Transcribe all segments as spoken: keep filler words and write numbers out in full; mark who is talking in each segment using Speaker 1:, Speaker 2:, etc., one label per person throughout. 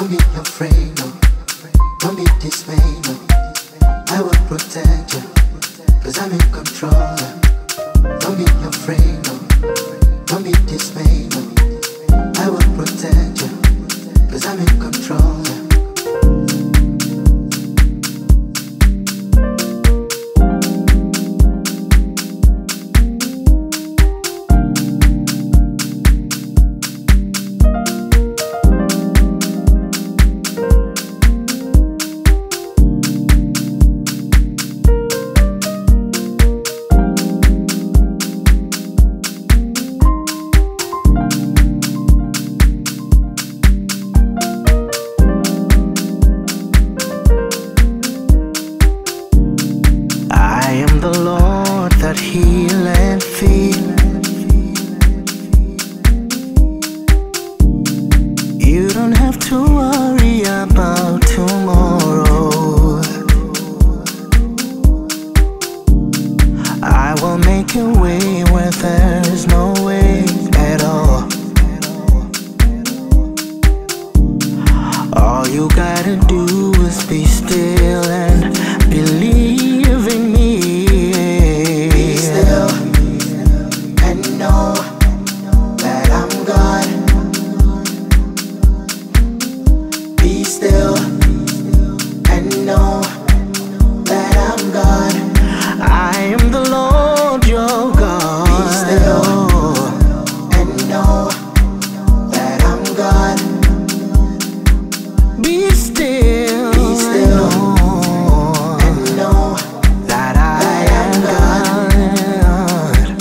Speaker 1: Don't be afraid, no. Don't be dismayed, no. I will protect you, cause I'm in control. Yeah. Don't be afraid, no. Don't be dismayed, no. I will protect you, cause I'm in control. Yeah.
Speaker 2: Heal and feel. You don't have to worry about tomorrow. I will make a way where there's no way at all. All you gotta do is be still and believe in me.
Speaker 1: Know that I'm God. Be still and know that I'm God.
Speaker 2: I am the Lord your God.
Speaker 1: Be still and know that I'm God.
Speaker 2: Be still,
Speaker 1: Be still and know
Speaker 2: that I am God.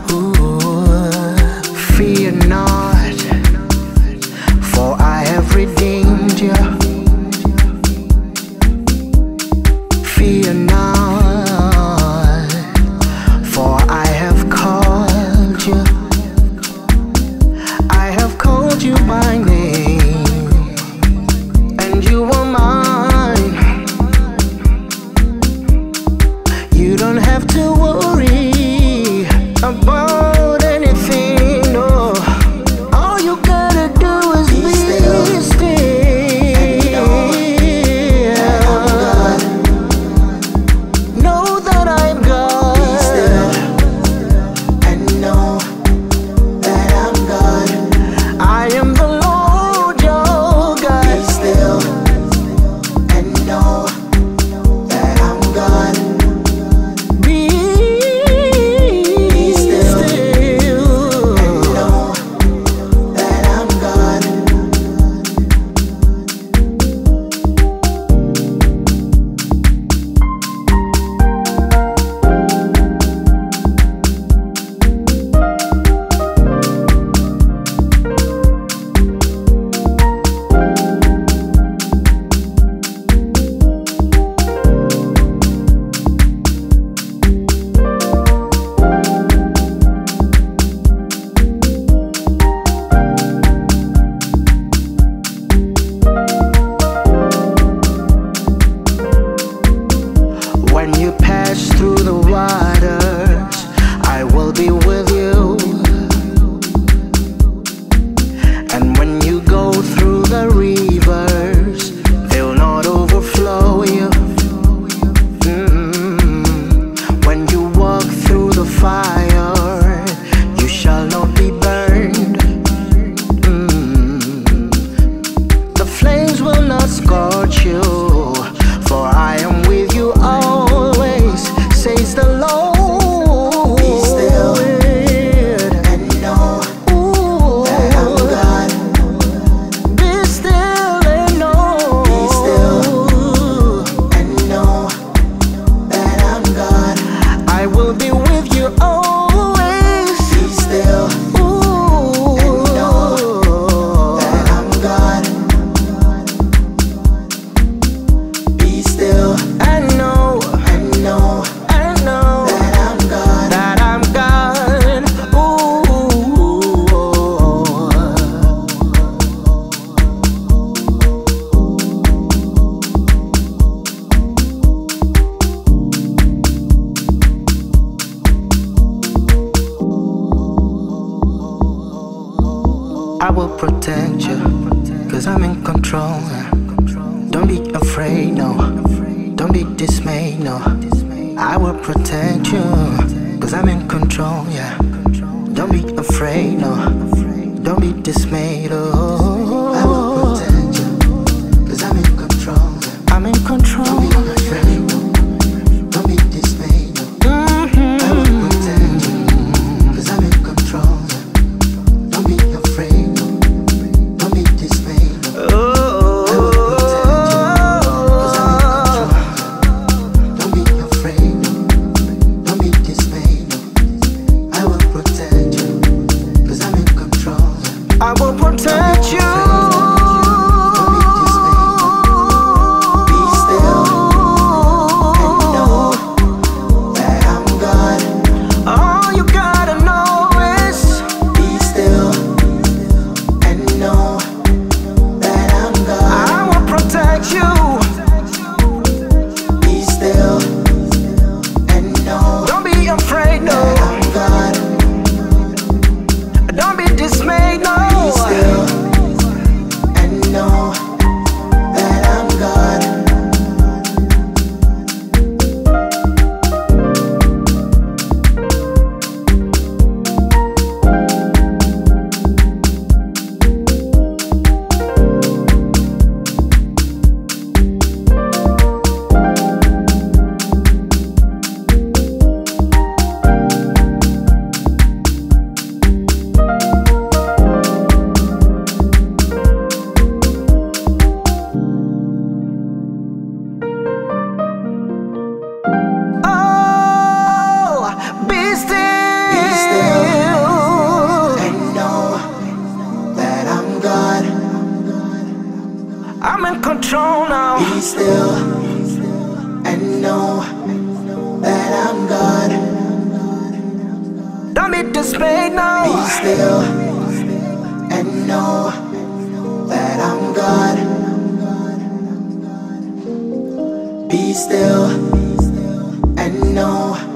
Speaker 2: Fear not, for I have redeemed you. Fear not, for I have called you. I have called you by name, and you are mine. You don't have to worry about anything, no. All you gotta do is be, be still, still and know that I'm God. Know that I'm God.
Speaker 1: Be still and know that I'm God.
Speaker 2: I am the Lord your God.
Speaker 1: Be still and know that I'm God.
Speaker 2: Be,
Speaker 1: Be still and know that I'm God.
Speaker 2: When you pass through the waters, I will be with you. And when you go through the rivers, they'll not overflow you. Mm-hmm. When you walk through the fire, you shall not be burned. Mm-hmm. The flames will not scorch you, for I am with you always, says the Lord.
Speaker 1: Be still and know that I'm God.
Speaker 2: Be still and know.
Speaker 1: Be still and know that I'm God.
Speaker 2: I will be with you always.
Speaker 1: Be still and know that I'm God. Be still
Speaker 2: and know
Speaker 1: and know
Speaker 2: and know
Speaker 1: that I'm God.
Speaker 2: that I'm God. Ooh. I will protect you, 'cause cause I'm in control. Don't be afraid, no. Don't be dismayed, no. I will protect you, cause I'm in control, yeah. Don't be afraid, no. Don't be dismayed, oh.
Speaker 1: I will protect you, cause I'm in control, yeah.
Speaker 2: I'm in control.
Speaker 1: Don't be afraid, no. Don't be dismayed, no.
Speaker 2: Mm-hmm.
Speaker 1: I will protect you, cause I'm in control, yeah. Don't be afraid, no. Don't be dismayed, no.
Speaker 2: Oh.
Speaker 1: I will protect you, cause I'm in control, yeah. Don't be afraid, no. Don't be dismayed, no. I will protect you, cause I'm in control, yeah.
Speaker 2: I will protect you. I'm in control now.
Speaker 1: Be still and know that I'm God.
Speaker 2: Don't be dismayed now.
Speaker 1: Be still and know that I'm God. Be still and know